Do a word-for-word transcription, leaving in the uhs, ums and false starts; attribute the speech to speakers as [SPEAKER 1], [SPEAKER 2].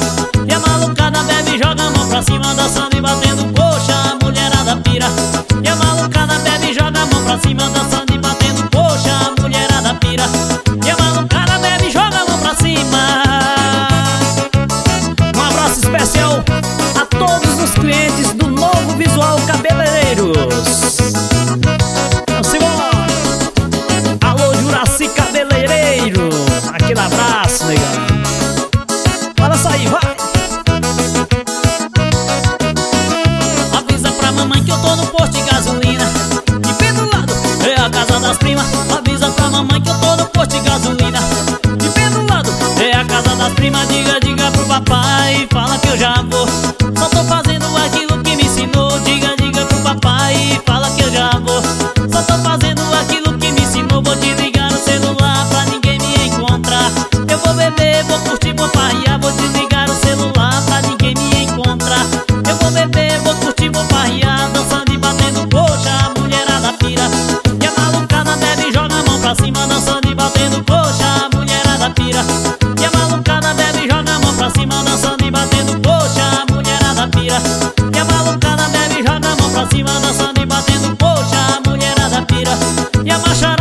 [SPEAKER 1] E a malucada bebe e joga a mão pra cima, dançando e batendo coxa, a mulherada pira. E a malucada bebe e joga a mão pra cima, dançando e batendo coxa, a mulherada pira. E a malucada bebe e joga a mão pra cima. Um abraço especial a todos os clientes do Novo Visual Cabeleireiros. Vamos embora! Alô, Juraci Cabeleireiro, aquele abraço, negão. Fala isso aí, vai! Avisa pra mamãe que eu tô no posto de gasolina e bem do lado é a casa das primas. Avisa pra mamãe que eu tô no posto de gasolina e bem do lado é a casa das primas. Diga, diga pro papai, fala que eu já vou. Só tô fazendo aquilo que me ensinou. Diga, diga pro papai, fala que eu já vou. Só tô fazendo aquilo que me ensinou. Vou desligar o celular pra ninguém me encontrar. Eu vou beber, vou curtir, vou farrear. Vou desligar o celular pra ninguém me encontrar. Eu vou beber, vou curtir, vou farrear, dançando e batendo coxa, a mulherada pira. E a malucada bebe e joga a mão pra cima, dançando e batendo coxa, a mulherada pira. E a malucada bebe e joga a mão pra cima, dançando e batendo coxa, a mulherada pira. E a malucada bebe e joga a mão pra cima, dançando e batendo coxa, a mulherada pira. E a macharada